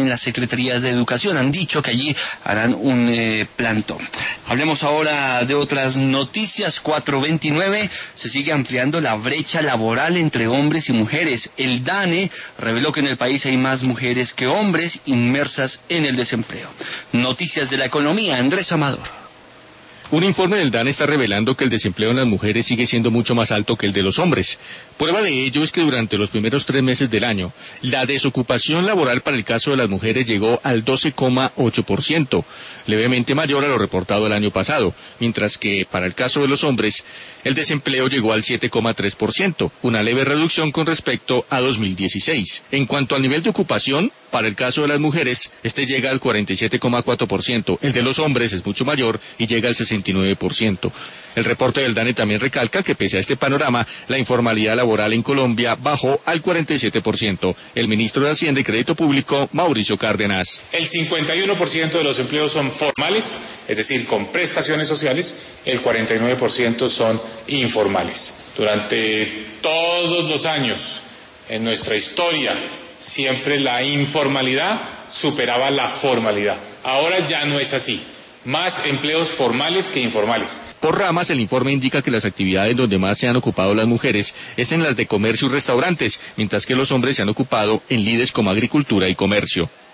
en las secretarías de educación. Han dicho que allí harán un plantón. Hablemos ahora de otras noticias. 429, se sigue ampliando la brecha laboral entre hombres y mujeres. El DANE reveló que en el país hay más mujeres que hombres inmersas en el desempleo. Noticias de la economía, Andrés Amador. Un informe del DANE está revelando que el desempleo en las mujeres sigue siendo mucho más alto que el de los hombres. Prueba de ello es que durante los primeros 3 meses del año, la desocupación laboral para el caso de las mujeres llegó al 12,8%, levemente mayor a lo reportado el año pasado, mientras que para el caso de los hombres, el desempleo llegó al 7,3%, una leve reducción con respecto a 2016. En cuanto al nivel de ocupación, para el caso de las mujeres, este llega al 47,4%, el de los hombres es mucho mayor y llega al 69%. El reporte del DANE también recalca que pese a este panorama, la informalidad laboral en Colombia bajó al 47%. El ministro de Hacienda y Crédito Público, Mauricio Cárdenas. El 51% de los empleos son formales, es decir, con prestaciones sociales, el 49% son informales. Durante todos los años en nuestra historia, siempre la informalidad superaba la formalidad. Ahora ya no es así. Más empleos formales que informales. Por ramas, el informe indica que las actividades donde más se han ocupado las mujeres es en las de comercio y restaurantes, mientras que los hombres se han ocupado en lides como agricultura y comercio.